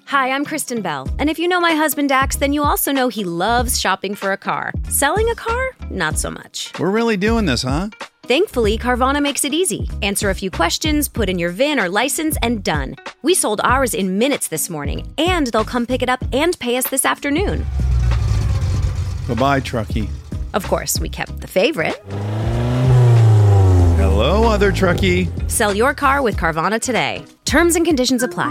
Hi, I'm Kristen Bell, and if you know my husband Dax, then you also know he loves shopping for a car. Selling a car? Not so much. We're really doing this, huh? Thankfully, Carvana makes it easy. Answer a few questions, put in your VIN or license, and done. We sold ours in minutes this morning, and they'll come pick it up and pay us this afternoon. Bye-bye, truckie. Of course, we kept the favorite. Hello, other truckie. Sell your car with Carvana today. Terms and conditions apply.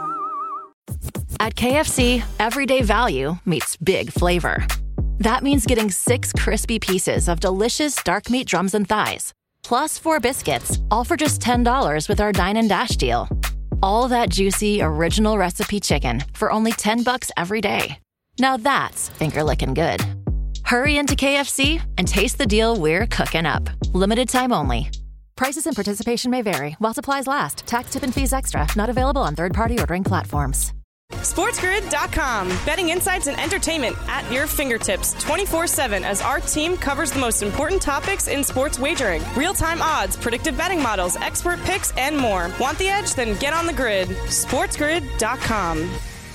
At KFC, everyday value meets big flavor. That means getting 6 crispy pieces of delicious dark meat drums and thighs, plus 4 biscuits, all for just $10 with our Dine and Dash deal. All that juicy, original recipe chicken for only $10 every day. Now that's finger-licking good. Hurry into KFC and taste the deal we're cooking up. Limited time only. Prices and participation may vary while supplies last. Tax, tip, and fees extra. Not available on third-party ordering platforms. SportsGrid.com. Betting insights and entertainment at your fingertips 24/7 as our team covers the most important topics in sports wagering. Real-time odds, predictive betting models, expert picks, and more. Want the edge? Then get on the grid. SportsGrid.com.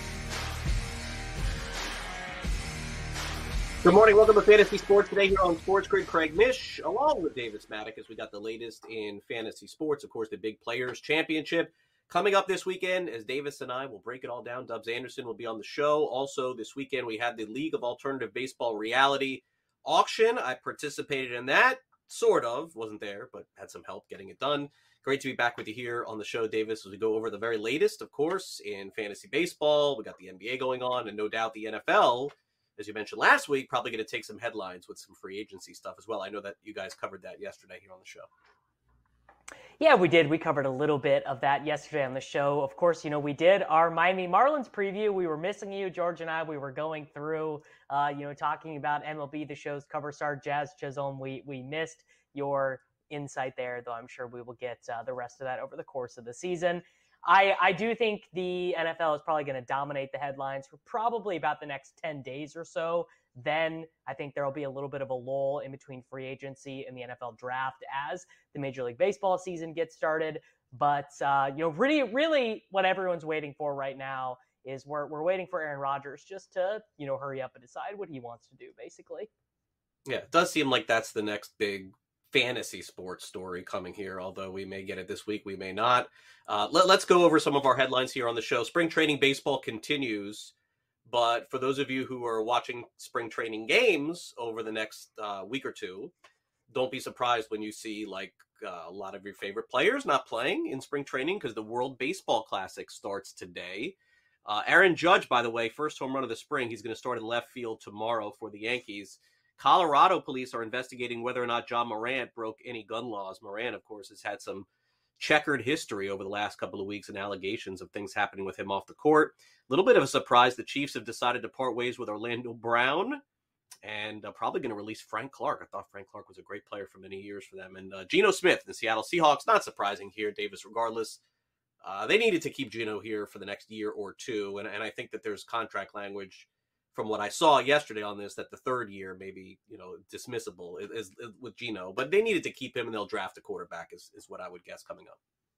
Good morning. Welcome to Fantasy Sports today here on Sports Grid. Craig Mish along with Davis Maddock as we got the latest in fantasy sports. Of course, the Big Players Championship coming up this weekend, as Davis and I will break it all down. Dubs Anderson will be on the show. Also, this weekend, we had the League of Alternative Baseball Reality Auction. I participated in that, sort of. Wasn't there, but had some help getting it done. Great to be back with you here on the show, Davis, as we go over the very latest, of course, in fantasy baseball. We got the NBA going on, and no doubt the NFL, as you mentioned last week, probably going to take some headlines with some free agency stuff as well. I know that you guys covered that yesterday here on the show. Yeah, we did. We covered a little bit of that yesterday on the show. Of course, we did our Miami Marlins preview. We were missing you, George and I. We were going through, talking about MLB, the show's cover star, Jazz Chisholm. We missed your insight there, though I'm sure we will get the rest of that over the course of the season. I do think the NFL is probably going to dominate the headlines for probably about the next 10 days or so. Then I think there will be a little bit of a lull in between free agency and the NFL draft as the Major League Baseball season gets started. But, really what everyone's waiting for right now is we're waiting for Aaron Rodgers just to, hurry up and decide what he wants to do, basically. Yeah, it does seem like that's the next big fantasy sports story coming here, although we may get it this week, we may not. Let's go over some of our headlines here on the show. Spring training baseball continues. But for those of you who are watching spring training games over the next week or two, don't be surprised when you see a lot of your favorite players not playing in spring training because the World Baseball Classic starts today. Aaron Judge, by the way, first home run of the spring. He's going to start in left field tomorrow for the Yankees. Colorado police are investigating whether or not John Morant broke any gun laws. Morant, of course, has had some checkered history over the last couple of weeks and allegations of things happening with him off the court. A little bit of a surprise. The Chiefs have decided to part ways with Orlando Brown and probably going to release Frank Clark. I thought Frank Clark was a great player for many years for them. And Geno Smith, the Seattle Seahawks, not surprising here, Davis, regardless. They needed to keep Geno here for the next year or two. And I think that there's contract language from what I saw yesterday on this, that the third year may be, dismissible is with Geno. But they needed to keep him, and they'll draft a quarterback is what I would guess coming up.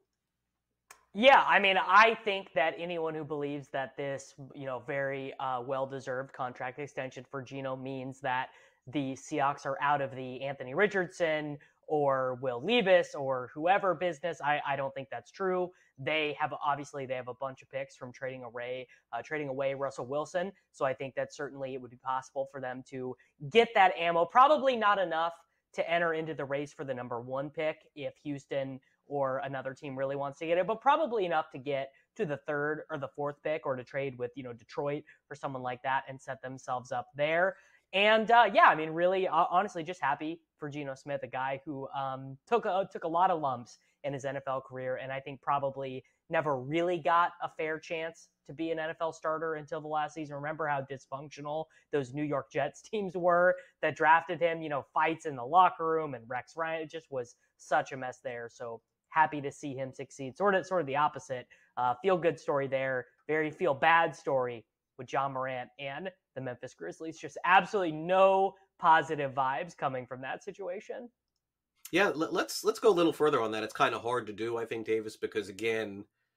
Yeah, I think that anyone who believes that this, very well-deserved contract extension for Geno means that the Seahawks are out of the Anthony Richardson or Will Levis or whoever business, I don't think that's true. They have a bunch of picks from trading away Russell Wilson. So I think that certainly it would be possible for them to get that ammo. Probably not enough to enter into the race for the number 1 pick if Houston or another team really wants to get it, but probably enough to get to the 3rd or the 4th pick or to trade with, Detroit or someone like that and set themselves up there. And really, honestly, just happy for Geno Smith, a guy who took a lot of lumps in his NFL career, and I think probably never really got a fair chance to be an NFL starter until the last season. Remember how dysfunctional those New York Jets teams were that drafted him, fights in the locker room and Rex Ryan. It just was such a mess there. So happy to see him succeed. Sort of the opposite. Feel good story there. Very feel bad story with John Morant and the Memphis Grizzlies. Just absolutely no positive vibes coming from that situation. Yeah, let's go a little further on that. It's kind of hard to do, I think, Davis, because again,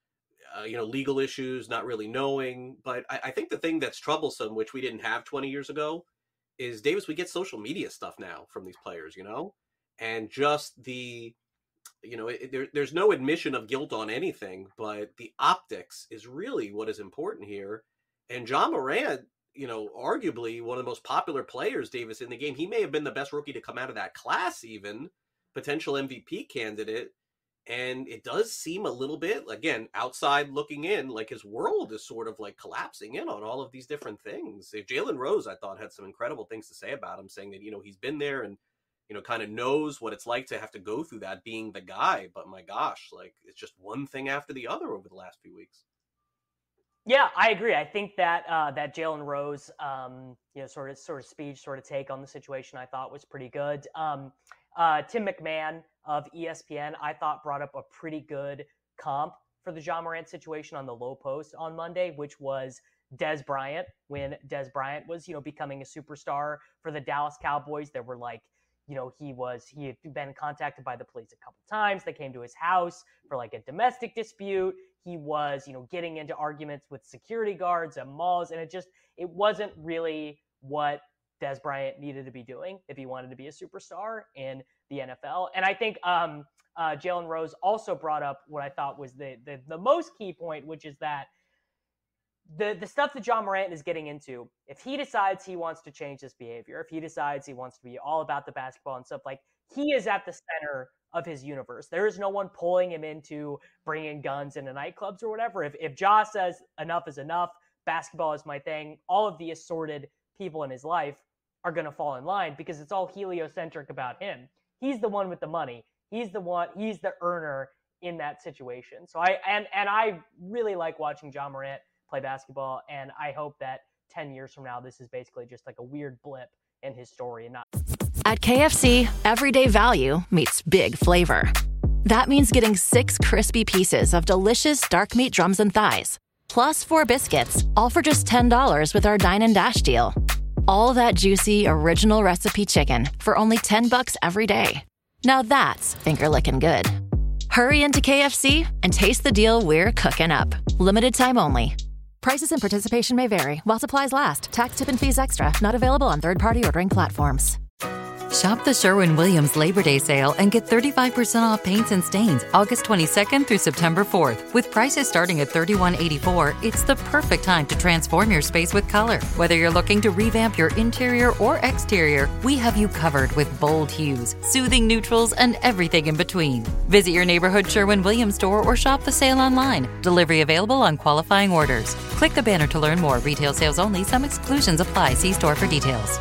legal issues, not really knowing. But I think the thing that's troublesome, which we didn't have 20 years ago, is, Davis, we get social media stuff now from these players, and just the, there's no admission of guilt on anything, but the optics is really what is important here. And Ja Morant, arguably one of the most popular players, Davis, in the game. He may have been the best rookie to come out of that class, even potential MVP candidate. And it does seem a little bit, again, outside looking in, like his world is sort of like collapsing in on all of these different things. Jalen Rose, I thought, had some incredible things to say about him, saying that, he's been there and, kind of knows what it's like to have to go through that being the guy. But my gosh, like, it's just one thing after the other over the last few weeks. Yeah, I agree. I think that that Jalen Rose, sort of speech, sort of take on the situation, I thought was pretty good. Tim McMahon of ESPN, I thought, brought up a pretty good comp for the Ja Morant situation on the Low Post on Monday, which was Dez Bryant. When Dez Bryant was, becoming a superstar for the Dallas Cowboys, there were like, he had been contacted by the police a couple times. They came to his house for like a domestic dispute. He was, getting into arguments with security guards at malls, and it wasn't really what Dez Bryant needed to be doing if he wanted to be a superstar in the NFL. And I think Jalen Rose also brought up what I thought was the most key point, which is that the stuff that Ja Morant is getting into, if he decides he wants to change this behavior, if he decides he wants to be all about the basketball and stuff, like, he is at the center of his universe. There is no one pulling him into bringing guns into nightclubs or whatever. If Ja says enough is enough, basketball is my thing, all of the assorted people in his life are going to fall in line because it's all heliocentric about him. He's the one with the money. He's the earner in that situation. So I really like watching Ja Morant play basketball, and I hope that 10 years from now, this is basically just like a weird blip in his story and not. At KFC, everyday value meets big flavor. That means getting 6 crispy pieces of delicious dark meat drums and thighs, plus 4 biscuits, all for just $10 with our Dine and Dash deal. All that juicy, original recipe chicken for only $10 every day. Now that's finger-licking good. Hurry into KFC and taste the deal we're cooking up. Limited time only. Prices and participation may vary while supplies last. Tax, tip, and fees extra. Not available on third-party ordering platforms. Shop the Sherwin-Williams Labor Day sale and get 35% off paints and stains August 22nd through September 4th. With prices starting at $31.84, it's the perfect time to transform your space with color. Whether you're looking to revamp your interior or exterior, we have you covered with bold hues, soothing neutrals, and everything in between. Visit your neighborhood Sherwin-Williams store or shop the sale online. Delivery available on qualifying orders. Click the banner to learn more. Retail sales only. Some exclusions apply. See store for details.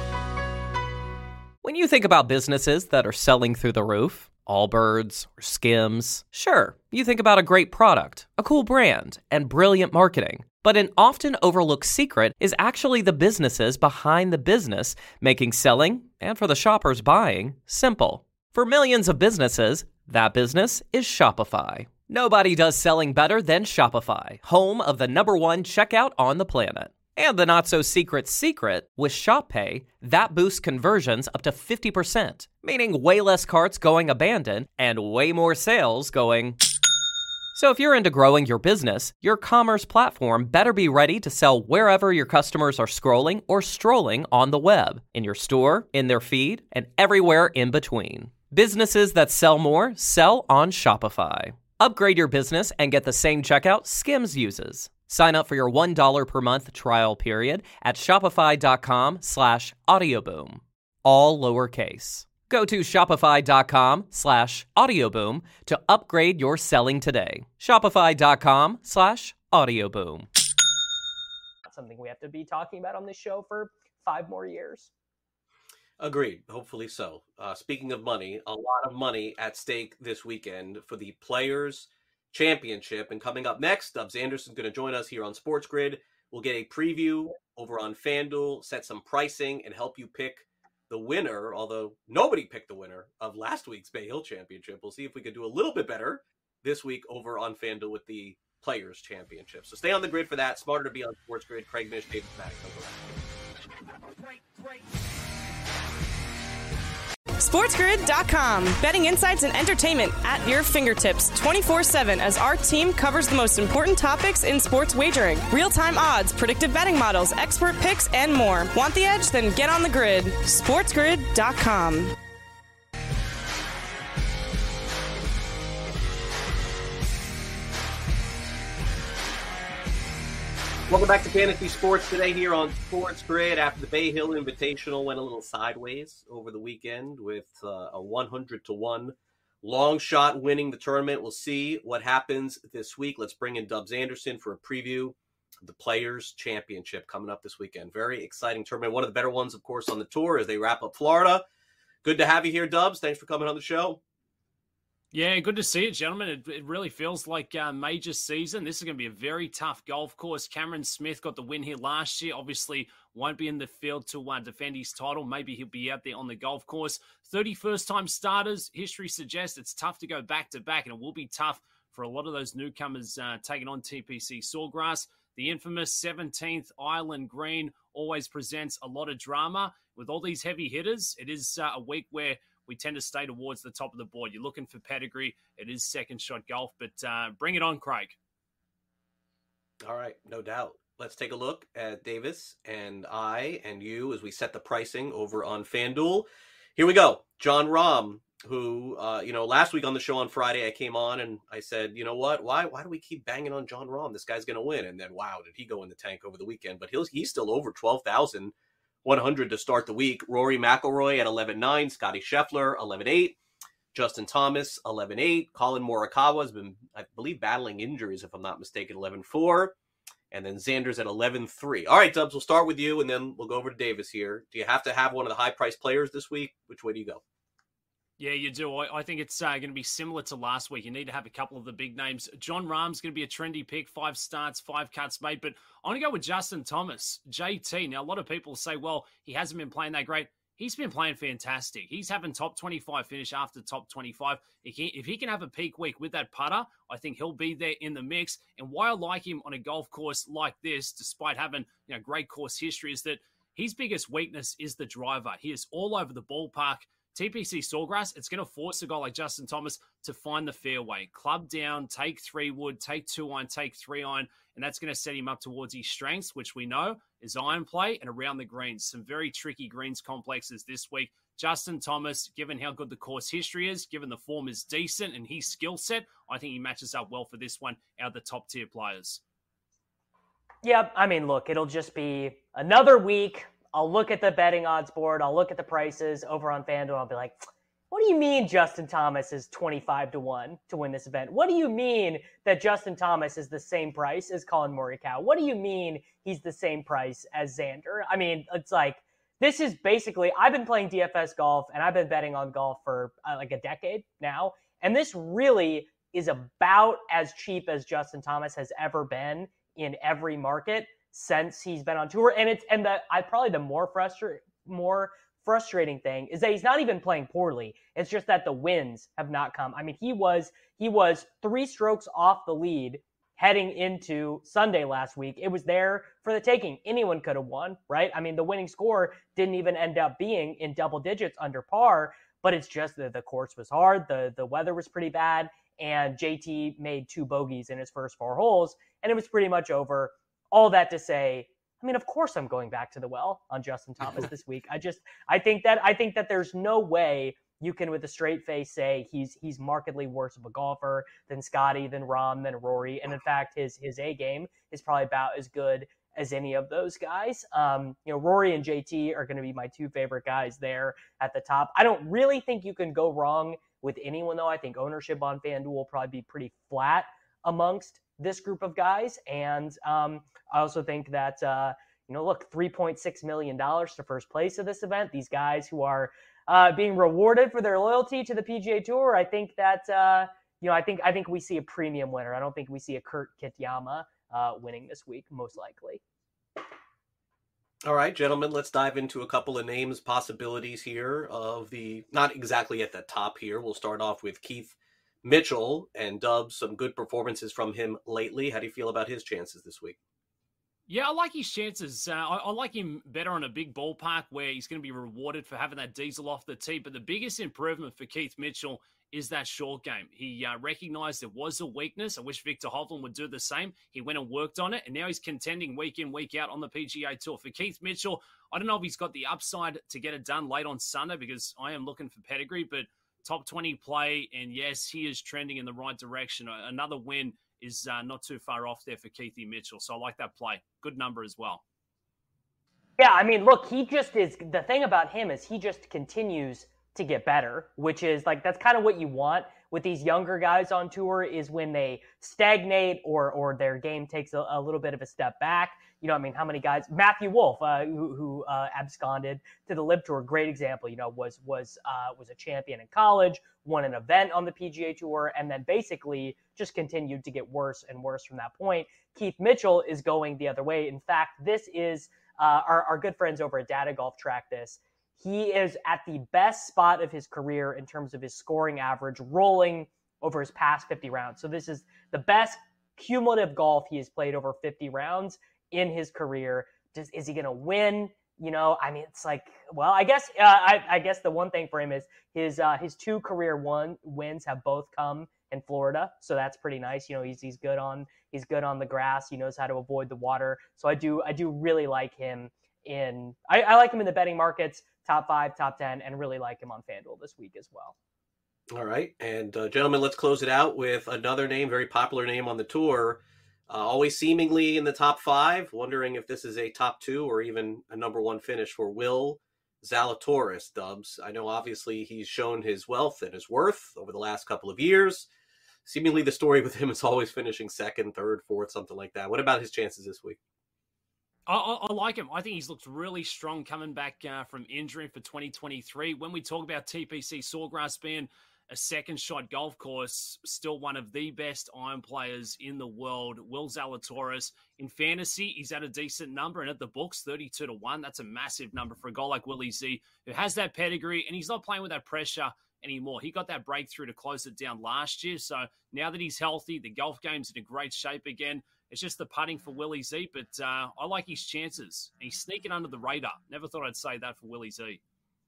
When you think about businesses that are selling through the roof, Allbirds or Skims, sure, you think about a great product, a cool brand, and brilliant marketing. But an often overlooked secret is actually the businesses behind the business, making selling, and for the shoppers buying, simple. For millions of businesses, that business is Shopify. Nobody does selling better than Shopify, home of the #1 checkout on the planet. And the not-so-secret secret, with Shop Pay, that boosts conversions up to 50%, meaning way less carts going abandoned and way more sales going. So if you're into growing your business, your commerce platform better be ready to sell wherever your customers are scrolling or strolling on the web, in your store, in their feed, and everywhere in between. Businesses that sell more sell on Shopify. Upgrade your business and get the same checkout Skims uses. Sign up for your $1 per month trial period at shopify.com/audioboom. All lowercase. Go to shopify.com/audioboom to upgrade your selling today. Shopify.com/audioboom. Something we have to be talking about on this show for 5 more years. Agreed. Hopefully so. Speaking of money, a lot of money at stake this weekend for the Players Championship. And coming up next, Dubs Anderson's going to join us here on Sports Grid. We'll get a preview over on FanDuel, set some pricing, and help you pick the winner, although nobody picked the winner of last week's Bay Hill Championship. We'll see if we can do a little bit better this week over on FanDuel with the Players Championship. So stay on the grid for that. Smarter to be on Sports Grid. Craig Mish, David Maddox. SportsGrid.com. Betting insights and entertainment at your fingertips 24/7 as our team covers the most important topics in sports wagering. Real-time odds, predictive betting models, expert picks, and more. Want the edge? Then get on the grid. SportsGrid.com. Welcome back to Fantasy Sports today here on Sports Grid. After the Bay Hill Invitational went a little sideways over the weekend with a 100-1 long shot winning the tournament. We'll see what happens this week. Let's bring in Dubs Anderson for a preview of the Players Championship coming up this weekend. Very exciting tournament. One of the better ones, of course, on the tour as they wrap up Florida. Good to have you here, Dubs. Thanks for coming on the show. Yeah, good to see it, gentlemen. It really feels like a major season. This is going to be a very tough golf course. Cameron Smith got the win here last year. Obviously, won't be in the field to defend his title. Maybe he'll be out there on the golf course. 31st-time starters. History suggests it's tough to go back-to-back, and it will be tough for a lot of those newcomers taking on TPC Sawgrass. The infamous 17th Island Green always presents a lot of drama. With all these heavy hitters, it is a week where we tend to stay towards the top of the board. You're looking for pedigree. It is second shot golf, but bring it on, Craig. All right, no doubt. Let's take a look at Davis and I and you as we set the pricing over on FanDuel. Here we go. Jon Rahm, who, last week on the show on Friday, I came on and I said, you know what? Why do we keep banging on Jon Rahm? This guy's going to win. And then, wow, did he go in the tank over the weekend? But he's still over 12,100 to start the week. Rory McIlroy at 11.9, Scotty Scheffler 11.8, Justin Thomas 11.8, Colin Morikawa has been, I believe, battling injuries if I'm not mistaken, 11.4, and then Xander's at 11.3. All right, Dubs, we'll start with you and then we'll go over to Davis here. Do you have to have one of the high-priced players this week? Which way do you go? Yeah, you do. I think it's going to be similar to last week. You need to have a couple of the big names. Jon Rahm's going to be a trendy pick, 5 starts, 5 cuts made. But I want to go with Justin Thomas, JT. Now, a lot of people say, well, he hasn't been playing that great. He's been playing fantastic. He's having top 25 finish after top 25. If he can have a peak week with that putter, I think he'll be there in the mix. And why I like him on a golf course like this, despite having great course history, is that his biggest weakness is the driver. He is all over the ballpark. TPC Sawgrass, it's going to force a guy like Justin Thomas to find the fairway. Club down, take 3-wood, take 2-iron, take 3-iron, and that's going to set him up towards his strengths, which we know is iron play and around the greens. Some very tricky greens complexes this week. Justin Thomas, given how good the course history is, given the form is decent and his skill set, I think he matches up well for this one out of the top tier players. Yeah, I mean, look, it'll just be another week. I'll look at the betting odds board. I'll look at the prices over on FanDuel. I'll be like, what do you mean Justin Thomas is 25-1 to win this event? What do you mean that Justin Thomas is the same price as Colin Morikawa? What do you mean he's the same price as Xander? I mean, it's like, this is basically, I've been playing DFS golf and I've been betting on golf for like a decade now. And this really is about as cheap as Justin Thomas has ever been in every market since he's been on tour. And probably the more frustrating thing is that he's not even playing poorly. It's just that the wins have not come. I mean, he was 3 strokes off the lead heading into Sunday last week. It was there for the taking. Anyone could have won, right? I mean, the winning score didn't even end up being in double digits under par, but it's just that the course was hard. The weather was pretty bad, and JT made 2 bogeys in his first 4 holes, and it was pretty much over. All that to say, I mean, of course I'm going back to the well on Justin Thomas this week. I think that there's no way you can with a straight face say he's markedly worse of a golfer than Scotty, than Rahm, than Rory. And in fact, his A game is probably about as good as any of those guys. Rory and JT are going to be my 2 favorite guys there at the top. I don't really think you can go wrong with anyone, though. I think ownership on FanDuel will probably be pretty flat amongst this group of guys. And I also think that, look, $3.6 million to first place of this event. These guys who are being rewarded for their loyalty to the PGA Tour. I think that, I think we see a premium winner. I don't think we see a Kurt Kitayama winning this week, most likely. All right, gentlemen, let's dive into a couple of names, possibilities here of the, not exactly at the top here. We'll start off with Keith Mitchell and Dubs, some good performances from him lately. How do you feel about his chances this week? Yeah, I like his chances. I like him better on a big ballpark where he's going to be rewarded for having that diesel off the tee. But the biggest improvement for Keith Mitchell is that short game. He recognized it was a weakness. I wish Victor Hovland would do the same. He went and worked on it, and now he's contending week in, week out on the PGA Tour. For Keith Mitchell, I don't know if he's got the upside to get it done late on Sunday because I am looking for pedigree, but top 20 play, and yes, he is trending in the right direction. Another win is not too far off there for Keithy Mitchell. So I like that play. Good number as well. Yeah, I mean, look, he just is, the thing about him is he just continues to get better, which is like, that's kind of what you want with these younger guys on tour, is when they stagnate or their game takes a little bit of a step back. You know, I mean, how many guys, Matthew Wolff, who absconded to the LIV Tour, great example, you know, was a champion in college, won an event on the PGA Tour, and then basically just continued to get worse and worse from that point. Keith Mitchell is going the other way. In fact, this is our good friends over at Data Golf track this. He is at the best spot of his career in terms of his scoring average, rolling over his past 50 rounds. So this is the best cumulative golf he has played over 50 rounds in his career. Is he going to win? You know, I mean, it's like, well, I guess the one thing for him is his two career wins have both come in Florida, so that's pretty nice. You know, he's good on the grass. He knows how to avoid the water. So I do really like him I like him in the betting markets, top 5, top 10, and really like him on FanDuel this week as well. All right. And gentlemen, let's close it out with another name, very popular name on the tour, always seemingly in the top 5, wondering if this is a top 2 or even a number 1 finish for Will Zalatoris, Dubs. I know obviously he's shown his wealth and his worth over the last couple of years. Seemingly the story with him is always finishing 2nd, 3rd, 4th, something like that. What about his chances this week? I like him. I think he's looked really strong coming back from injury for 2023. When we talk about TPC Sawgrass being a second shot golf course, still one of the best iron players in the world, Will Zalatoris. In fantasy, he's at a decent number, and at the books, 32-1. That's a massive number for a guy like Willie Z, who has that pedigree, and he's not playing with that pressure anymore. He got that breakthrough to close it down last year, so now that he's healthy, the golf game's in a great shape again. It's just the putting for Willie Z, but I like his chances. He's sneaking under the radar. Never thought I'd say that for Willie Z.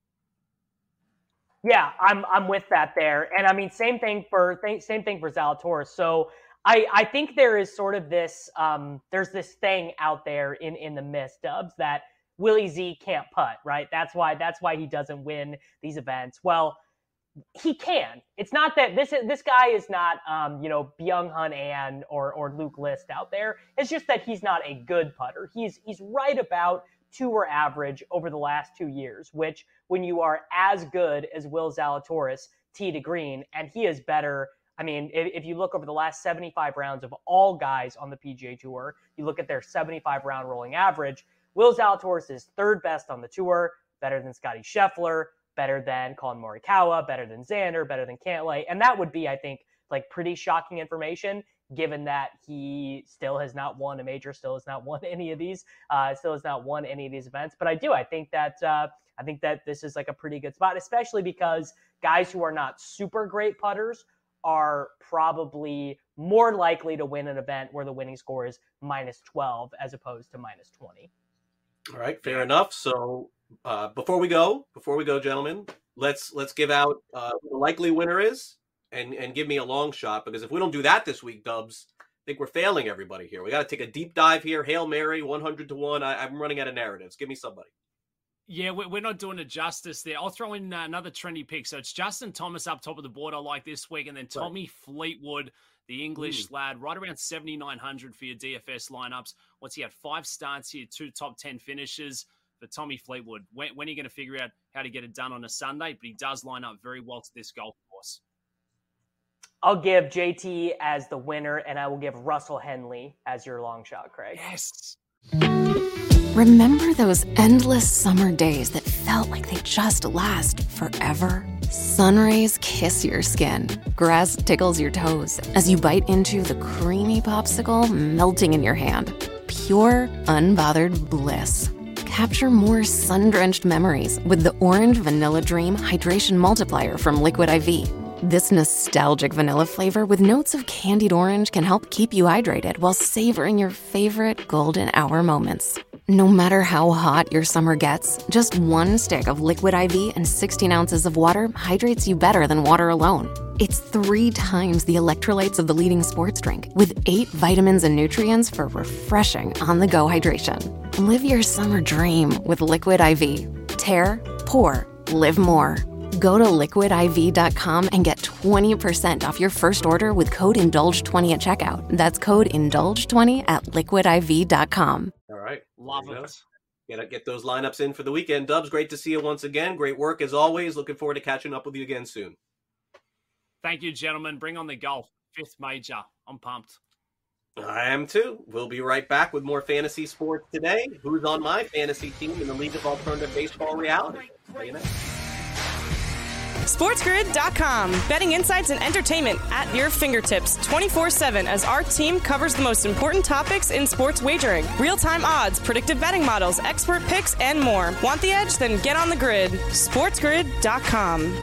Yeah, I'm with that there, and I mean same thing for Zalatoris. So I think there is sort of this there's this thing out there in the mist, Dubs, that Willie Z can't putt, right? That's why he doesn't win these events. Well, he can. It's not that this guy is not Byung-Hun An or Luke List out there. It's just that he's not a good putter. He's right about tour average over the last 2 years, which when you are as good as Will Zalatoris tee to green, and he is better. I mean, if you look over the last 75 rounds of all guys on the PGA Tour, you look at their 75 round rolling average, Will Zalatoris is 3rd best on the tour, better than Scotty Scheffler, better than Colin Morikawa, better than Xander, better than Cantlay. And that would be, I think, like pretty shocking information, given that he still has not won a major, still has not won any of these events. But I think that this is like a pretty good spot, especially because guys who are not super great putters are probably more likely to win an event where the winning score is -12 as opposed to -20. All right, fair enough. So before we go, gentlemen, let's give out who the likely winner is and give me a long shot, because if we don't do that this week, Dubs, I think we're failing everybody here. We got to take a deep dive here. Hail Mary, 100-1. I'm running out of narratives. Give me somebody. Yeah, we're not doing it justice there. I'll throw in another trendy pick. So it's Justin Thomas up top of the board I like this week, and then Tommy Fleetwood, the English lad, right around 7,900 for your DFS lineups. Once he had 5 starts here, 2 top 10 finishes for Tommy Fleetwood. When are you going to figure out how to get it done on a Sunday? But he does line up very well to this golf course. I'll give JT as the winner, and I will give Russell Henley as your long shot, Craig. Yes. Remember those endless summer days that felt like they just last forever? Sun rays kiss your skin. Grass tickles your toes as you bite into the creamy popsicle melting in your hand. Pure, unbothered bliss. Capture more sun-drenched memories with the Orange Vanilla Dream Hydration Multiplier from Liquid IV. This nostalgic vanilla flavor with notes of candied orange can help keep you hydrated while savoring your favorite golden hour moments. No matter how hot your summer gets, just one stick of Liquid IV and 16 ounces of water hydrates you better than water alone. It's 3 times the electrolytes of the leading sports drink, with 8 vitamins and nutrients for refreshing on-the-go hydration. Live your summer dream with Liquid IV. Tear, pour, live more. Go to liquidiv.com and get 20% off your first order with code INDULGE20 at checkout. That's code INDULGE20 at liquidiv.com. All right. Love it. Get those lineups in for the weekend. Dubs, great to see you once again. Great work as always. Looking forward to catching up with you again soon. Thank you, gentlemen. Bring on the golf. 5th major. I'm pumped. I am too. We'll be right back with more fantasy sports today. Who's on my fantasy team in the League of Alternative Baseball Reality? SportsGrid.com. Betting insights and entertainment at your fingertips 24/7 as our team covers the most important topics in sports wagering. Real-time odds, predictive betting models, expert picks, and more. Want the edge? Then get on the grid. SportsGrid.com.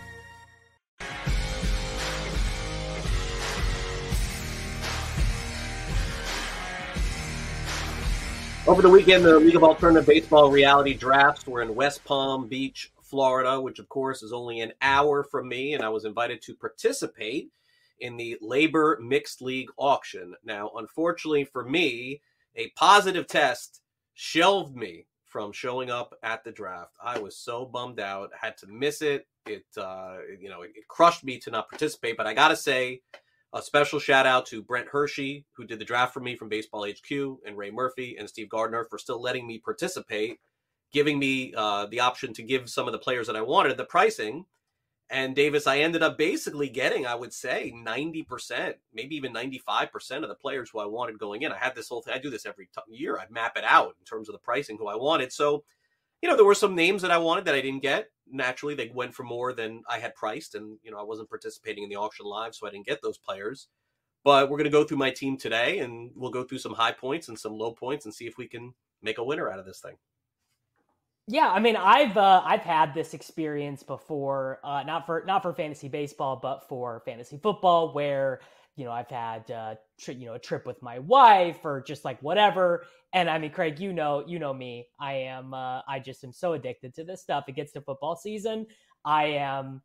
Over the weekend, the League of Alternative Baseball Reality Drafts were in West Palm Beach, Florida, which of course is only an hour from me, and I was invited to participate in the Labor Mixed League auction. Now, unfortunately for me, a positive test shelved me from showing up at the draft. I was so bummed out, I had to miss it. It crushed me to not participate, but I gotta say, a special shout out to Brent Hershey, who did the draft for me from Baseball HQ, and Ray Murphy and Steve Gardner for still letting me participate, giving me the option to give some of the players that I wanted the pricing. And Davis, I ended up basically getting, I would say, 90%, maybe even 95% of the players who I wanted going in. I had this whole thing. I do this every year. I map it out in terms of the pricing who I wanted. So, there were some names that I wanted that I didn't get. Naturally, they went for more than I had priced. And, I wasn't participating in the auction live, so I didn't get those players. But we're going to go through my team today, and we'll go through some high points and some low points and see if we can make a winner out of this thing. Yeah, I mean, I've had this experience before, not for fantasy baseball, but for fantasy football, where I've had a trip with my wife or just like whatever. And I mean, Craig, you know me. I just am so addicted to this stuff. It gets to football season, I'm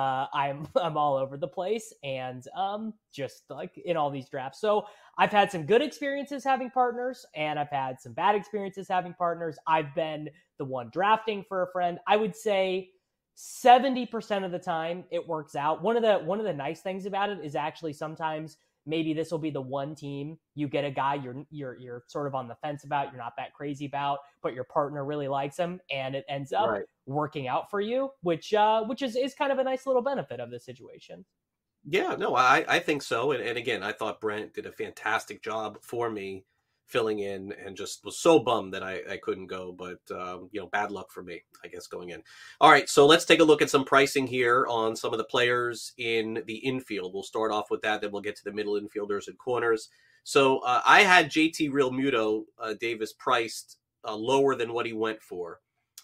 all over the place, and just like in all these drafts. So I've had some good experiences having partners, and I've had some bad experiences having partners. I've been the one drafting for a friend. I would say 70% of the time it works out. One of the nice things about it is actually sometimes maybe this will be the one team you get a guy you're sort of on the fence about, you're not that crazy about, but your partner really likes him, and it ends up working out for you, which is kind of a nice little benefit of the situation. Yeah, no, I think so. And again, I thought Brent did a fantastic job for me filling in, and just was so bummed that I couldn't go, but bad luck for me, I guess, going in. All right, so let's take a look at some pricing here on some of the players in the infield. We'll start off with that, then we'll get to the middle infielders and corners. So I had JT Realmuto Davis priced lower than what he went for.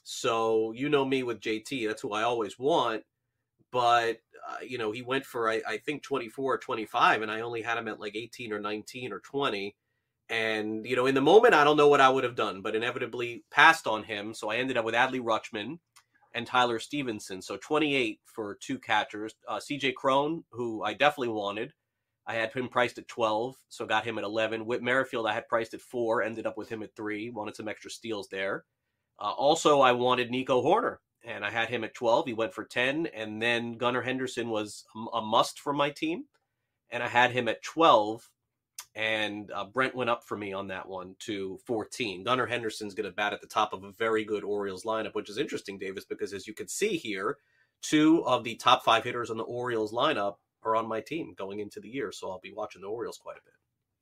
So me with JT, that's who I always want. But, he went for, I think, 24 or 25, and I only had him at like 18 or 19 or 20. And, in the moment, I don't know what I would have done, but inevitably passed on him. So I ended up with Adley Rutschman and Tyler Stevenson. So 28 for 2 catchers. CJ Cron, who I definitely wanted. I had him priced at 12, so got him at 11. Whit Merrifield, I had priced at 4, ended up with him at 3. Wanted some extra steals there. Also, I wanted Nico Horner, and I had him at 12. He went for 10. And then Gunnar Henderson was a must for my team, and I had him at 12. And Brent went up for me on that one to 14. Gunnar Henderson's going to bat at the top of a very good Orioles lineup, which is interesting, Davis, because as you can see here, 2 of the top 5 hitters on the Orioles lineup are on my team going into the year. So I'll be watching the Orioles quite a bit.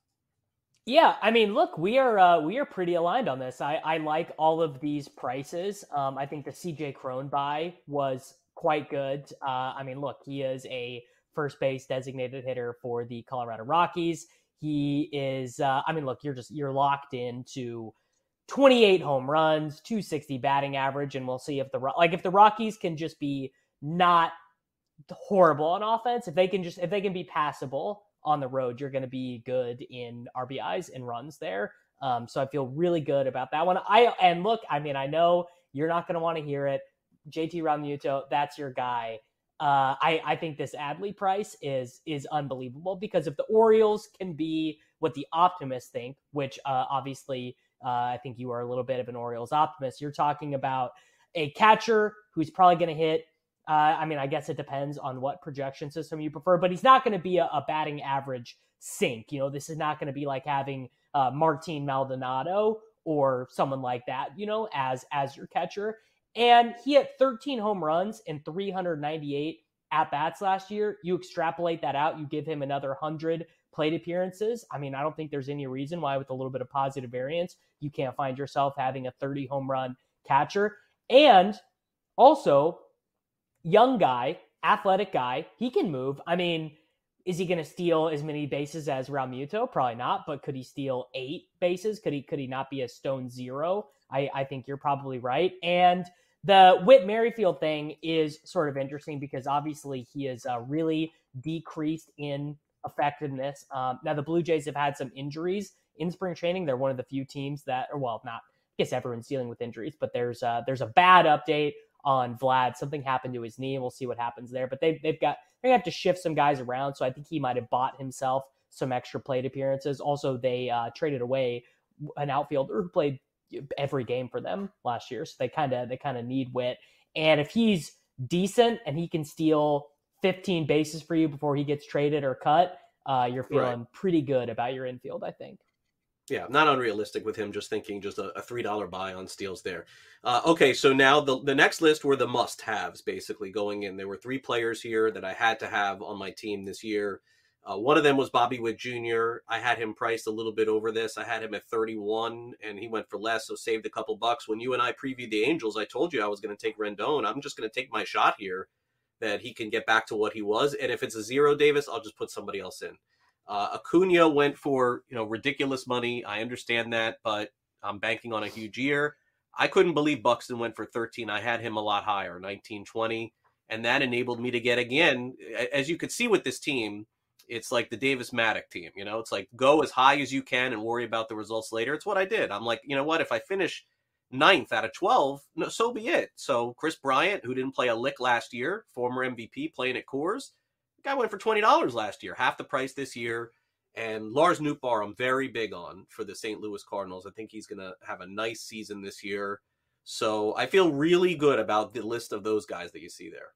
Yeah, I mean, look, we are pretty aligned on this. I like all of these prices. I think the CJ Cron buy was quite good. I mean, look, he is a first base designated hitter for the Colorado Rockies. He is, look, you're locked into 28 home runs, 260 batting average, and we'll see if the Rockies can just be not horrible on offense. If they can be passable on the road, you're going to be good in RBIs and runs there. So I feel really good about that one. I know you're not going to want to hear it. JT Realmuto, that's your guy. I think this Adley price is unbelievable, because if the Orioles can be what the optimists think, which obviously I think you are a little bit of an Orioles optimist, you're talking about a catcher who's probably going to hit. I guess it depends on what projection system you prefer, but he's not going to be a batting average sink. This is not going to be like having Martin Maldonado or someone like that, as your catcher. And he had 13 home runs and 398 at-bats last year. You extrapolate that out, you give him another 100 plate appearances. I don't think there's any reason why, with a little bit of positive variance, you can't find yourself having a 30 home run catcher. And also, young guy, athletic guy, he can move. Is he going to steal as many bases as Realmuto? Probably not, but could he steal 8 bases? Could he not be a stone zero? I think you're probably right. And the Whit Merrifield thing is sort of interesting, because obviously he is really decreased in effectiveness. Now, the Blue Jays have had some injuries in spring training. They're one of the few teams that, I guess everyone's dealing with injuries, but there's a bad update on Vlad. Something happened to his knee, and we'll see what happens there. But they're going to have to shift some guys around, so I think he might have bought himself some extra plate appearances. Also, they traded away an outfielder who played every game for them last year, so they kind of need Whit. And if he's decent and he can steal 15 bases for you before he gets traded or cut, you're feeling pretty good about your infield, I think. Yeah, not unrealistic with him, just thinking just a $3 buy on steals there. Okay, so now the next list were the must-haves, basically, going in. There were 3 players here that I had to have on my team this year. One of them was Bobby Witt Jr. I had him priced a little bit over this. I had him at 31, and he went for less, so saved a couple bucks. When you and I previewed the Angels, I told you I was going to take Rendon. I'm just going to take my shot here that he can get back to what he was. And if it's a zero, Davis, I'll just put somebody else in. Acuna went for ridiculous money. I understand that, but I'm banking on a huge year. I couldn't believe Buxton went for 13. I had him a lot higher, 19, 20, and that enabled me to get, again, as you could see with this team, it's like the Davis Maddox team. It's like go as high as you can and worry about the results later. It's what I did. I'm like, you know what? If I finish 9th out of 12, no, so be it. So Chris Bryant, who didn't play a lick last year, former MVP playing at Coors, the guy went for $20 last year, half the price this year. And Lars Nootbaar, I'm very big on for the St. Louis Cardinals. I think he's going to have a nice season this year. So I feel really good about the list of those guys that you see there.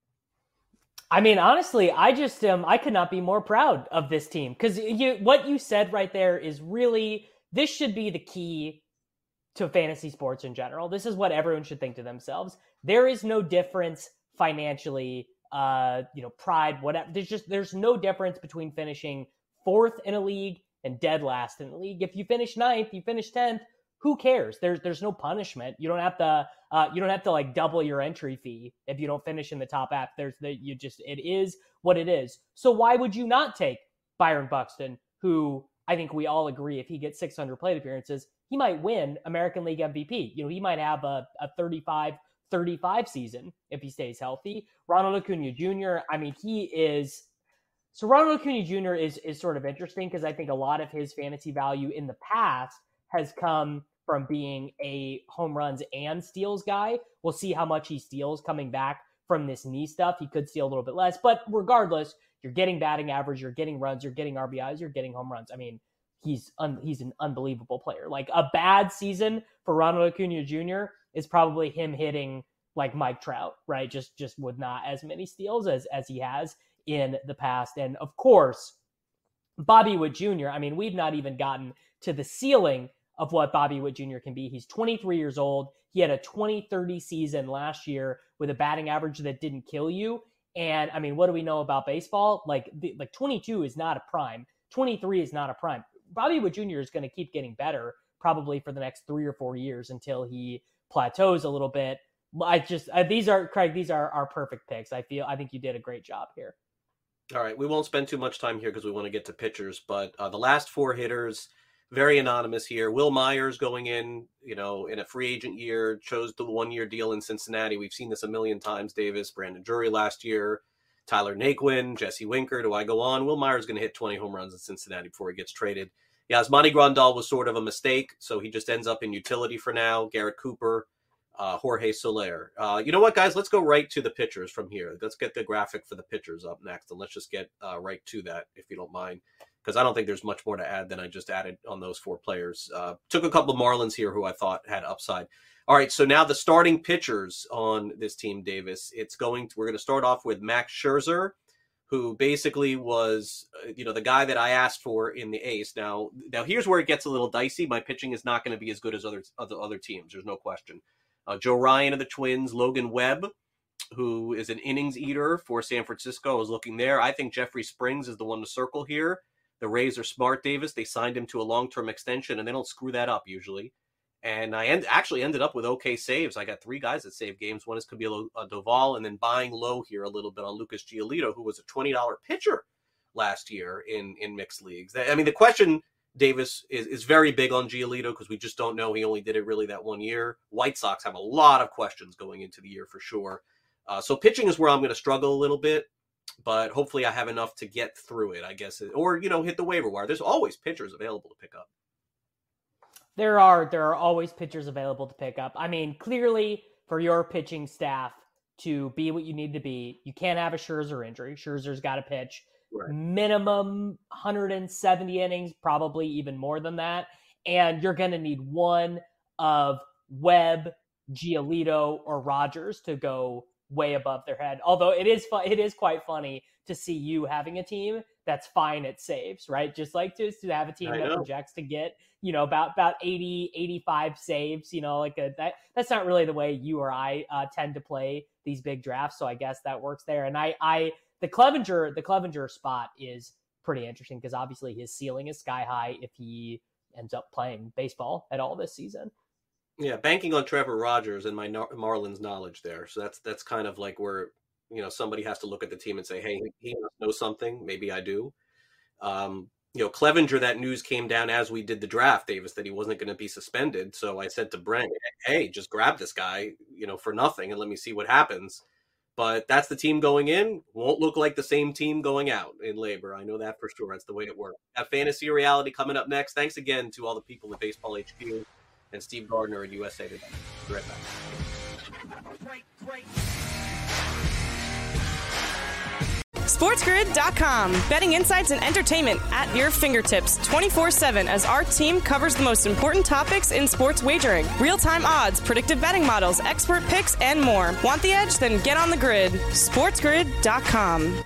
Honestly, I could not be more proud of this team, because what you said right there is really, this should be the key to fantasy sports in general. This is what everyone should think to themselves. There is no difference financially, pride, whatever. There's no difference between finishing 4th in a league and dead last in the league. If you finish 9th, you finish 10th, who cares? There's no punishment. You don't have to like double your entry fee if you don't finish in the top half. It is what it is. So why would you not take Byron Buxton, who I think we all agree, if he gets 600 plate appearances, he might win American League MVP. He might have a 35 season if he stays healthy. Ronald Acuna Jr., So Ronald Acuna Jr. is sort of interesting, because I think a lot of his fantasy value in the past has come from being a home runs and steals guy. We'll see how much he steals coming back from this knee stuff. He could steal a little bit less, but regardless, you're getting batting average, you're getting runs, you're getting RBIs, you're getting home runs. He's an unbelievable player. Like, a bad season for Ronald Acuna Jr. is probably him hitting like Mike Trout, right? Just with not as many steals as he has in the past. And of course, Bobby Witt Jr., we've not even gotten to the ceiling of what Bobby Witt Jr. can be. He's 23 years old. He had a 20-30 season last year with a batting average that didn't kill you. And what do we know about baseball? Like 22 is not a prime. 23 is not a prime. Bobby Witt Jr. is going to keep getting better probably for the next 3 or 4 years until he plateaus a little bit. These are our perfect picks. I think you did a great job here. All right, we won't spend too much time here because we want to get to pitchers, but the last 4 hitters, very anonymous here. Will Myers going in a free agent year, chose the 1-year deal in Cincinnati. We've seen this a million times, Davis. Brandon Drury last year. Tyler Naquin, Jesse Winker. Do I go on? Will Myers going to hit 20 home runs in Cincinnati before he gets traded. Yeah, Yasmani Grandal was sort of a mistake, so he just ends up in utility for now. Garrett Cooper, Jorge Soler. You know what, guys? Let's go right to the pitchers from here. Let's get the graphic for the pitchers up next, and let's just get right to that, if you don't mind, because I don't think there's much more to add than I just added on those 4 players. Took a couple of Marlins here who I thought had upside. All right, so now the starting pitchers on this team, Davis. We're going to start off with Max Scherzer, who basically was, the guy that I asked for in the ace. Now here's where it gets a little dicey. My pitching is not going to be as good as other teams. There's no question. Joe Ryan of the Twins, Logan Webb, who is an innings eater for San Francisco, is looking there. I think Jeffrey Springs is the one to circle here. The Rays are smart, Davis. They signed him to a long-term extension, and they don't screw that up usually. And I actually ended up with okay saves. I got 3 guys that saved games. One is Camilo Doval, and then buying low here a little bit on Lucas Giolito, who was a $20 pitcher last year in mixed leagues. I mean, the question, Davis, is very big on Giolito because we just don't know. He only did it really that 1 year. White Sox have a lot of questions going into the year for sure. So pitching is where I'm going to struggle a little bit, but hopefully I have enough to get through it, I guess. Or, hit the waiver wire. There's always pitchers available to pick up. There are always pitchers available to pick up. I mean, clearly for your pitching staff to be what you need to be, you can't have a Scherzer injury. Scherzer's got to pitch minimum 170 innings, probably even more than that. And you're going to need one of Webb, Giolito, or Rogers to go way above their head. Although it is quite funny to see you having a team that's fine at saves, right? Just like to have a team that projects to get, about 80, 85 saves, that's not really the way you or I tend to play these big drafts. So I guess that works there. And the Clevenger spot is pretty interesting because obviously his ceiling is sky high if he ends up playing baseball at all this season. Yeah, banking on Trevor Rogers and my Marlins knowledge there. So that's kind of like where, somebody has to look at the team and say, hey, he must know something. Maybe I do. Clevenger, that news came down as we did the draft, Davis, that he wasn't going to be suspended. So I said to Brent, hey, just grab this guy, for nothing and let me see what happens. But that's the team going in. Won't look like the same team going out in labor. I know that for sure. That's the way it works. Have Fantasy Reality coming up next. Thanks again to all the people at Baseball HQ and Steve Gardner at USA Today. Be right back. Great. SportsGrid.com. Betting insights and entertainment at your fingertips 24/7 as our team covers the most important topics in sports wagering. Real-time odds, predictive betting models, expert picks, and more. Want the edge? Then get on the grid. SportsGrid.com.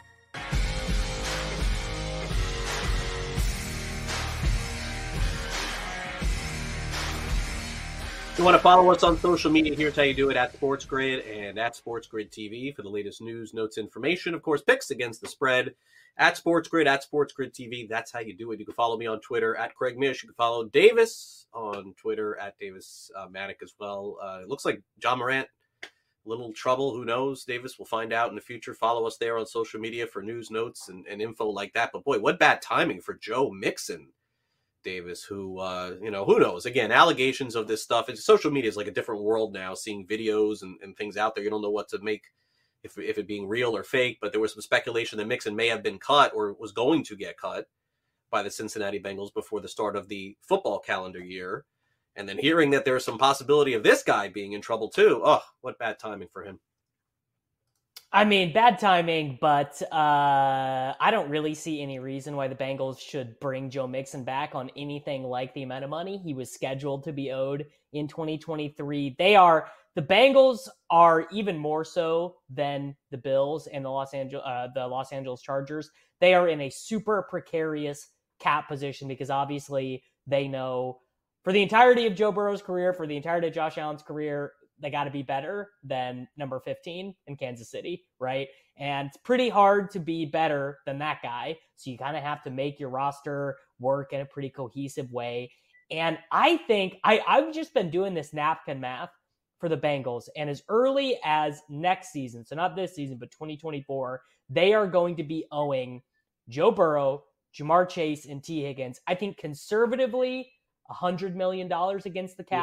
If you want to follow us on social media, here's how you do it at SportsGrid and at SportsGrid TV for the latest news, notes, information. Of course, picks against the spread at SportsGrid, at SportsGrid TV. That's how you do it. You can follow me on Twitter at Craig Mish. You can follow Davis on Twitter at Davis Maddock as well. It looks like John Morant, little trouble. Who knows? Davis, we'll find out in the future. Follow us there on social media for news, notes, and info like that. But boy, what bad timing for Joe Mixon, Davis, who, who knows? Again, allegations of this stuff. Social media is like a different world now, seeing videos and things out there. You don't know what to make, if it being real or fake, but there was some speculation that Mixon may have been cut or was going to get cut by the Cincinnati Bengals before the start of the football calendar year. And then hearing that there's some possibility of this guy being in trouble too. Oh, what bad timing for him. I mean, bad timing, but I don't really see any reason why the Bengals should bring Joe Mixon back on anything like the amount of money he was scheduled to be owed in 2023. The Bengals are even more so than the Bills and the Los Angeles Chargers. They are in a super precarious cap position because obviously they know for the entirety of Joe Burrow's career, for the entirety of Josh Allen's career, they got to be better than number 15 in Kansas City, right? And it's pretty hard to be better than that guy. So you kind of have to make your roster work in a pretty cohesive way. And I think I've just been doing this napkin math for the Bengals. And as early as next season, so not this season, but 2024, they are going to be owing Joe Burrow, Jamar Chase, and T. Higgins, I think conservatively $100 million against the cap.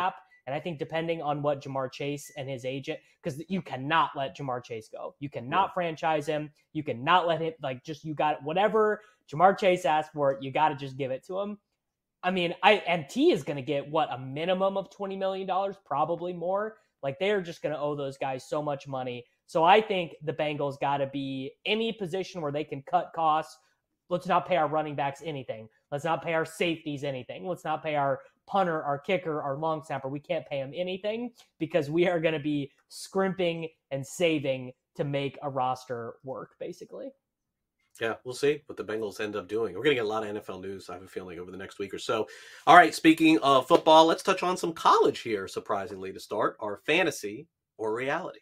And I think depending on what Ja'Marr Chase and his agent, because you cannot let Ja'Marr Chase go. You cannot franchise him. You cannot let him, you got whatever Ja'Marr Chase asked for, you got to just give it to him. I mean, and T is going to get, a minimum of $20 million, probably more. Like, they're just going to owe those guys so much money. So I think the Bengals got to be any position where they can cut costs. Let's not pay our running backs anything. Let's not pay our safeties anything. Let's not pay our punter, our kicker, our long snapper. We can't pay them anything because we are going to be scrimping and saving to make a roster work, basically. Yeah, we'll see what the Bengals end up doing. We're going to get a lot of NFL news, I have a feeling, over the next week or so. All right, speaking of football, let's touch on some college here, surprisingly, to start. Our fantasy or reality.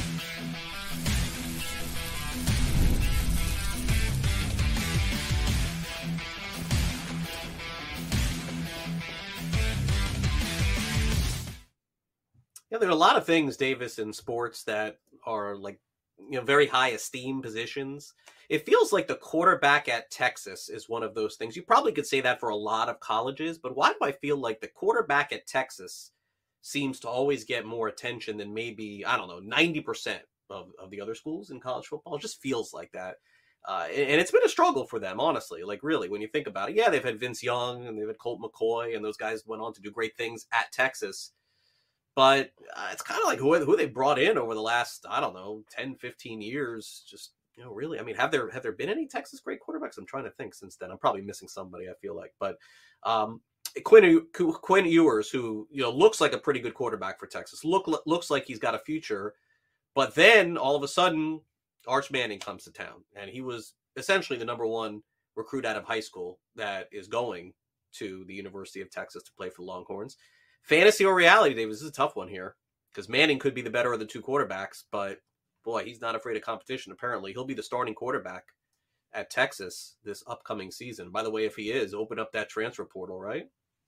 Yeah, there are a lot of things, Davis, in sports that are very high esteem positions. It feels like the quarterback at Texas is one of those things. You probably could say that for a lot of colleges, but why do I feel like the quarterback at Texas seems to always get more attention than maybe, 90% of the other schools in college football? It just feels like that. And it's been a struggle for them, honestly. Like, really, when you think about it, yeah, they've had Vince Young and they've had Colt McCoy, and those guys went on to do great things at Texas. But it's kind of like who they brought in over the last, 10, 15 years. Just, really, I mean, have there been any Texas great quarterbacks? I'm trying to think since then. I'm probably missing somebody, I feel like. But Quinn Ewers, who, looks like a pretty good quarterback for Texas, looks like he's got a future. But then all of a sudden, Arch Manning comes to town. And he was essentially the number one recruit out of high school that is going to the University of Texas to play for the Longhorns. Fantasy or reality, David? This is a tough one here because Manning could be the better of the two quarterbacks, but boy, he's not afraid of competition. Apparently, he'll be the starting quarterback at Texas this upcoming season. By the way, if he is, open up that transfer portal, right?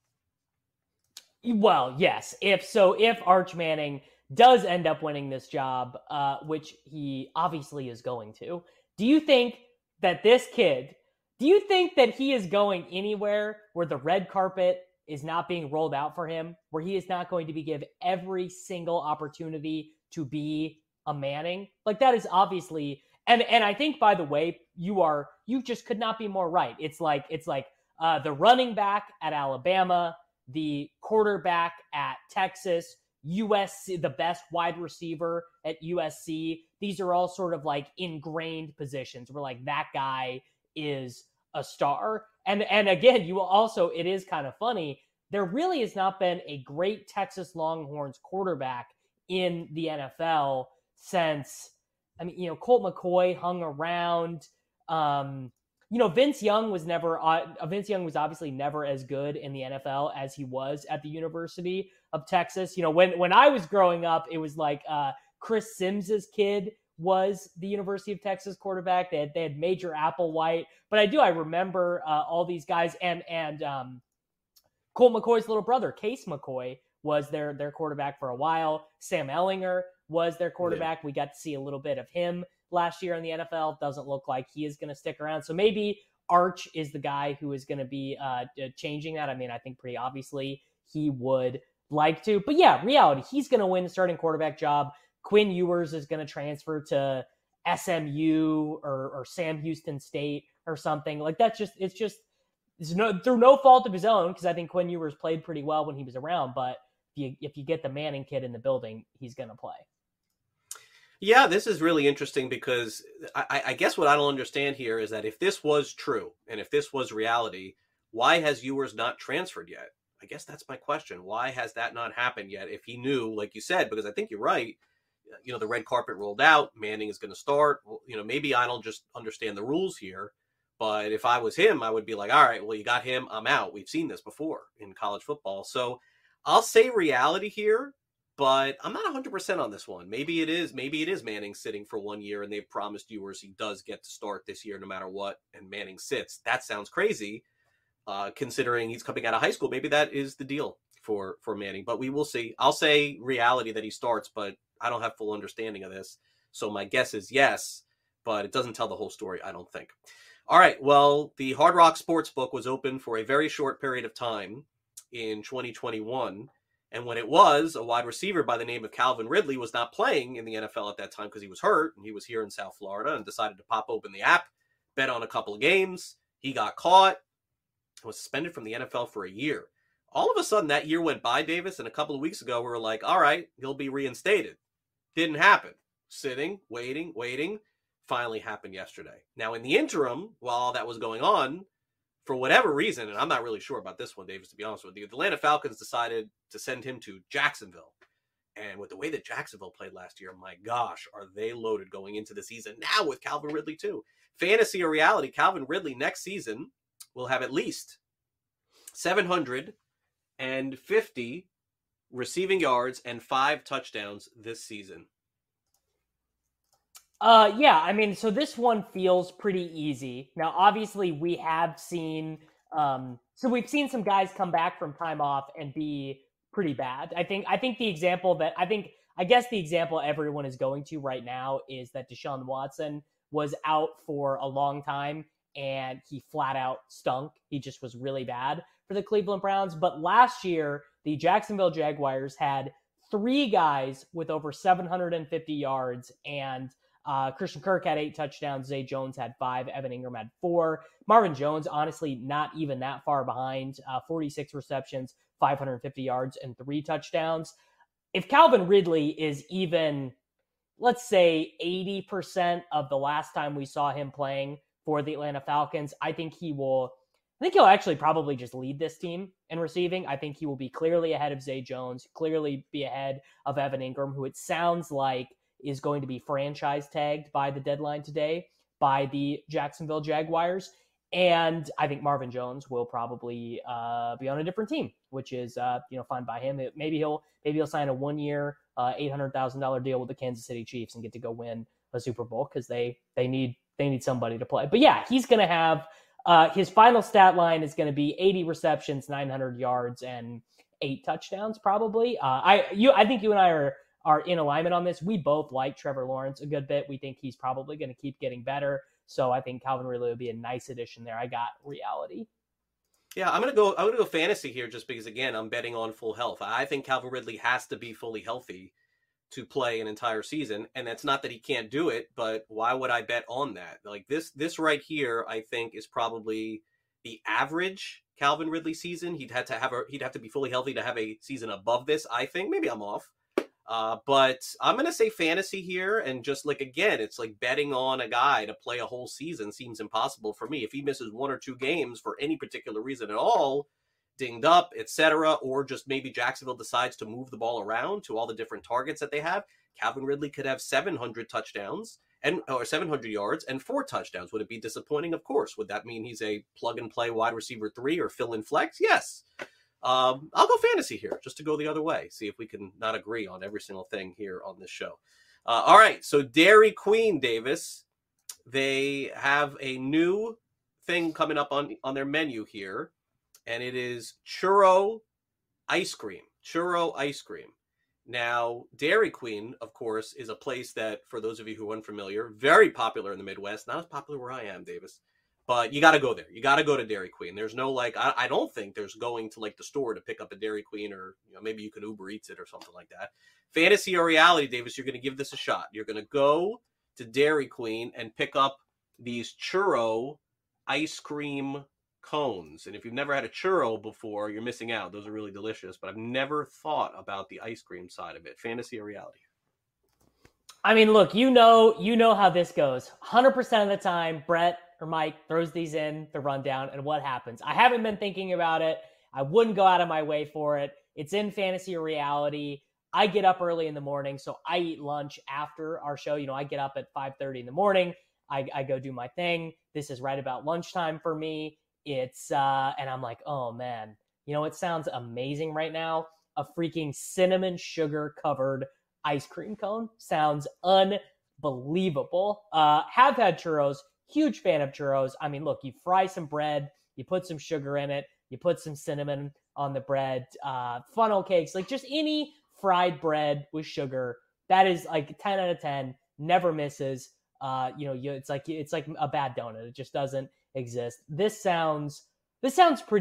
Well, yes. If Arch Manning does end up winning this job, which he obviously is going to, do you think that he is going anywhere where the red carpet is not being rolled out for him, where he is not going to be given every single opportunity to be a Manning? Like, that is obviously, and I think, by the way, you just could not be more right. It's like the running back at Alabama, the quarterback at Texas, USC, the best wide receiver at USC. These are all sort of like ingrained positions where like that guy is a star. And again, it is kind of funny. There really has not been a great Texas Longhorns quarterback in the NFL since, Colt McCoy hung around. Vince Young was obviously never as good in the NFL as he was at the University of Texas. When I was growing up, it was like Chris Sims's kid was the University of Texas quarterback. They had Major Applewhite, but I remember all these guys, and Colt McCoy's little brother, Case McCoy, was their quarterback for a while. Sam Ehlinger was their quarterback. Yeah. We got to see a little bit of him last year in the NFL. Doesn't look like he is going to stick around. So maybe Arch is the guy who is going to be changing that. I think pretty obviously he would like to. But yeah, reality, he's going to win the starting quarterback job. Quinn Ewers is going to transfer to SMU or Sam Houston State or something. Like, it's through no fault of his own, because I think Quinn Ewers played pretty well when he was around. But if you get the Manning kid in the building, he's going to play. Yeah, this is really interesting because I guess what I don't understand here is that if this was true and if this was reality, why has Ewers not transferred yet? I guess that's my question. Why has that not happened yet? If he knew, like you said, because I think you're right, the red carpet rolled out, Manning is going to start. Well, maybe I don't just understand the rules here, but if I was him, I would be like, all right, well, you got him, I'm out. We've seen this before in college football. So I'll say reality here, but I'm not 100% on this one. Maybe it is Manning sitting for 1 year and they've promised Ewers he does get to start this year no matter what, and Manning sits. That sounds crazy, considering he's coming out of high school. Maybe that is the deal for Manning, but we will see. I'll say reality that he starts, but I don't have full understanding of this. So my guess is yes, but it doesn't tell the whole story, I don't think. All right, well, the Hard Rock Sportsbook was open for a very short period of time in 2021. And when it was, a wide receiver by the name of Calvin Ridley was not playing in the NFL at that time because he was hurt, and he was here in South Florida and decided to pop open the app, bet on a couple of games. He got caught, was suspended from the NFL for a year. All of a sudden, that year went by, Davis, and a couple of weeks ago, we were like, all right, he'll be reinstated. Didn't happen. Sitting, waiting. Finally happened yesterday. Now, in the interim, while all that was going on, for whatever reason, and I'm not really sure about this one, Davis, to be honest with you, the Atlanta Falcons decided to send him to Jacksonville. And with the way that Jacksonville played last year, my gosh, are they loaded going into the season now with Calvin Ridley too. Fantasy or reality, Calvin Ridley next season will have at least 750 receiving yards and 5 touchdowns this season. Yeah, I mean, so this one feels pretty easy. Now, obviously, we have seen, we've seen some guys come back from time off and be pretty bad. I guess the example everyone is going to right now is that Deshaun Watson was out for a long time and he flat out stunk. He just was really bad for the Cleveland Browns. But last year, the Jacksonville Jaguars had 3 guys with over 750 yards, and Christian Kirk had 8 touchdowns. Zay Jones had 5. Evan Ingram had 4. Marvin Jones, honestly, not even that far behind. 46 receptions, 550 yards, and 3 touchdowns. If Calvin Ridley is even, let's say, 80% of the last time we saw him playing for the Atlanta Falcons, I think he'll actually probably just lead this team in receiving. I think he will be clearly ahead of Zay Jones, clearly be ahead of Evan Ingram, who it sounds like is going to be franchise tagged by the deadline today by the Jacksonville Jaguars. And I think Marvin Jones will probably be on a different team, which is fine by him. Maybe he'll sign a 1-year, $800,000 deal with the Kansas City Chiefs and get to go win a Super Bowl because they need somebody to play. But yeah, he's going to have his final stat line is going to be 80 receptions, 900 yards, and 8 touchdowns probably. I think you and I are in alignment on this. We both like Trevor Lawrence a good bit. We think he's probably going to keep getting better. So I think Calvin Ridley would be a nice addition there. I got reality. Yeah, I'm gonna go fantasy here just because, again, I'm betting on full health. I think Calvin Ridley has to be fully healthy to play an entire season, and that's not that he can't do it, but why would I bet on that? Like this right here, I think is probably the average Calvin Ridley season. He'd have to be fully healthy to have a season above this. I think maybe I'm off. But I'm going to say fantasy here, and just like, again, it's like betting on a guy to play a whole season seems impossible for me. If he misses 1 or 2 games for any particular reason at all, dinged up, etc., or just maybe Jacksonville decides to move the ball around to all the different targets that they have, Calvin Ridley could have 700 touchdowns or 700 yards and 4 touchdowns. Would it be disappointing? Of course. Would that mean he's a plug and play wide receiver 3 or fill in flex? Yes. I'll go fantasy here just to go the other way. See if we can not agree on every single thing here on this show. All right. So Dairy Queen, Davis, they have a new thing coming up on their menu here, and it is churro ice cream. Churro ice cream. Now, Dairy Queen, of course, is a place that, for those of you who are unfamiliar, very popular in the Midwest. Not as popular where I am, Davis. But you got to go there. You got to go to Dairy Queen. There's no I don't think there's going to the store to pick up a Dairy Queen, or maybe you can Uber Eats it or something like that. Fantasy or reality, Davis, you're going to give this a shot. You're going to go to Dairy Queen and pick up these churro ice cream cones. And if you've never had a churro before, you're missing out. Those are really delicious, but I've never thought about the ice cream side of it. Fantasy or reality? I mean, look, you know how this goes. 100% of the time, Brett or Mike throws these in the rundown, and what happens? I haven't been thinking about it. I wouldn't go out of my way for it. It's in fantasy or reality. I get up early in the morning, so I eat lunch after our show. I get up at 5:30 in the morning. I go do my thing. This is right about lunchtime for me. It's and I'm like, oh man, it sounds amazing right now. A freaking cinnamon sugar covered ice cream cone sounds unbelievable. Have had churros. Huge fan of churros. I mean, look, you fry some bread, you put some sugar in it, you put some cinnamon on the bread, funnel cakes, like just any fried bread with sugar. That is like 10 out of 10, never misses. It's like a bad donut. It just doesn't exist. This sounds pretty good.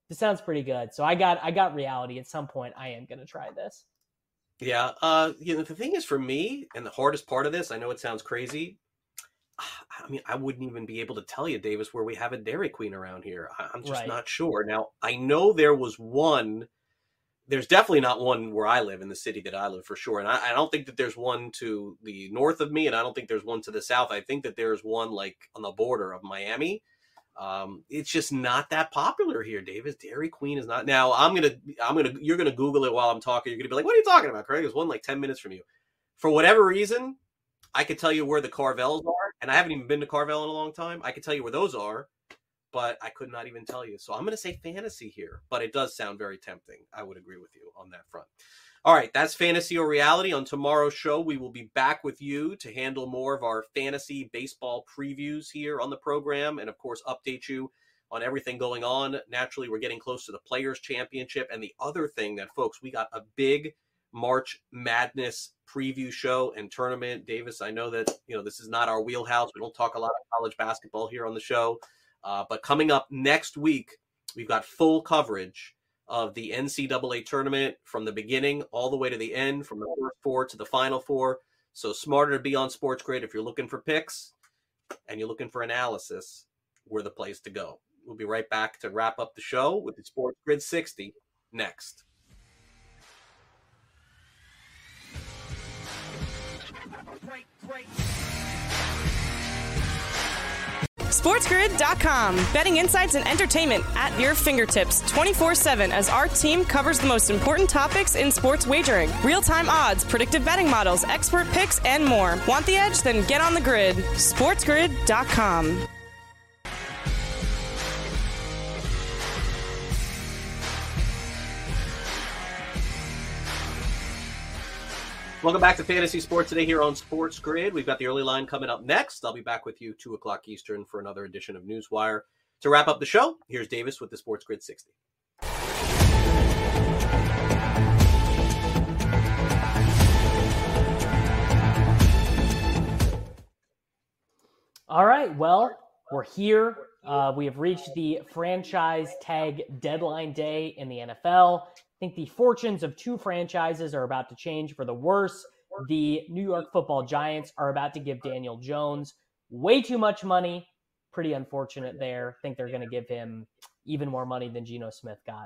This sounds pretty good. So I got reality. At some point, I am going to try this. Yeah. The thing is for me, and the hardest part of this, I know it sounds crazy. I mean, I wouldn't even be able to tell you, Davis, where we have a Dairy Queen around here. I'm just not sure. Now, I know there was one. There's definitely not one where I live, in the city that I live, for sure. And I don't think that there's one to the north of me, and I don't think there's one to the south. I think that there's one like on the border of Miami. It's just not that popular here, Davis. Dairy Queen is not. Now, you're gonna Google it while I'm talking. You're gonna be like, what are you talking about, Craig? There's one like 10 minutes from you. For whatever reason, I could tell you where the Carvels are, and I haven't even been to Carvel in a long time. I could tell you where those are, but I could not even tell you. So I'm going to say fantasy here, but it does sound very tempting. I would agree with you on that front. All right, that's fantasy or reality. On tomorrow's show, we will be back with you to handle more of our fantasy baseball previews here on the program, and of course, update you on everything going on. Naturally, we're getting close to the Players' Championship, and the other thing that, folks, we got a big March Madness preview show and tournament. Davis, I know that this is not our wheelhouse. We don't talk a lot of college basketball here on the show, but coming up next week, we've got full coverage of the NCAA tournament from the beginning all the way to the end, from the first four to the final four. So Smarter to Be on Sports Grid. If you're looking for picks and you're looking for analysis, we're the place to go. We'll be right back to wrap up the show with the Sports Grid 60 next. SportsGrid.com. Betting insights and entertainment at your fingertips 24/7 as our team covers the most important topics in sports wagering. Real-time odds, predictive betting models, expert picks, and more. Want the edge? Then get on the grid. SportsGrid.com. Welcome back to Fantasy Sports Today here on Sports Grid. We've got the early line coming up next. I'll be back with you 2 o'clock Eastern for another edition of Newswire. To wrap up the show, here's Davis with the Sports Grid 60. All right, well, we're here. We have reached the franchise tag deadline day in the NFL. I think the fortunes of 2 franchises are about to change for the worse. The New York Football Giants are about to give Daniel Jones way too much money. Pretty unfortunate there. I think they're going to give him even more money than Geno Smith got.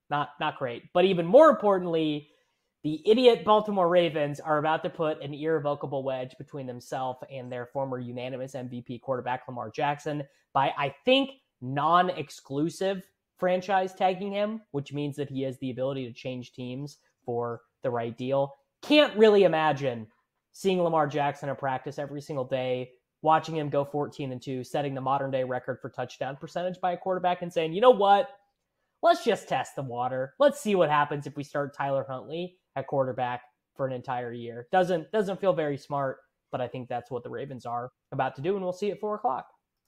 Not great. But even more importantly, the idiot Baltimore Ravens are about to put an irrevocable wedge between themselves and their former unanimous MVP quarterback Lamar Jackson by, I think, non-exclusive franchise tagging him, which means that he has the ability to change teams for the right deal. Can't really imagine seeing Lamar Jackson in practice every single day, watching him go 14-2, setting the modern day record for touchdown percentage by a quarterback and saying, you know what? Let's just test the water. Let's see what happens if we start Tyler Huntley at quarterback for an entire year. Doesn't feel very smart, but I think that's what the Ravens are about to do, and we'll see at 4 o'clock.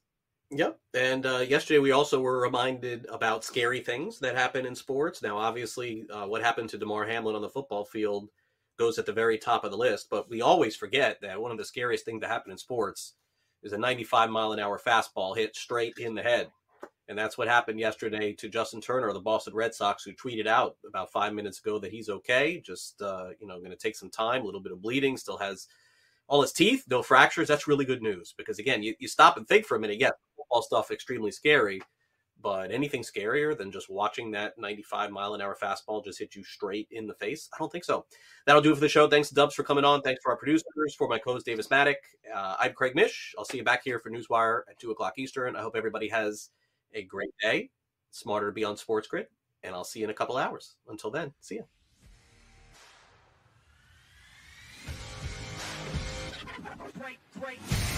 Yep. And yesterday we also were reminded about scary things that happen in sports. Now, obviously, what happened to Damar Hamlin on the football field goes at the very top of the list, but we always forget that one of the scariest things that happen in sports is a 95-mile-an-hour fastball hit straight in the head. And that's what happened yesterday to Justin Turner of the Boston Red Sox, who tweeted out about 5 minutes ago that he's okay, just going to take some time, a little bit of bleeding, still has all his teeth, no fractures. That's really good news because, again, you stop and think for a minute. Yeah, football stuff extremely scary, but anything scarier than just watching that 95-mile-an-hour fastball just hit you straight in the face? I don't think so. That'll do it for the show. Thanks to Dubs for coming on. Thanks for our producers, for my co-host Davis Maddock. I'm Craig Mish. I'll see you back here for Newswire at 2 o'clock Eastern. I hope everybody has a great day. Smarter to Be on Sports Grid, and I'll see you in a couple hours. Until then, see ya. Great.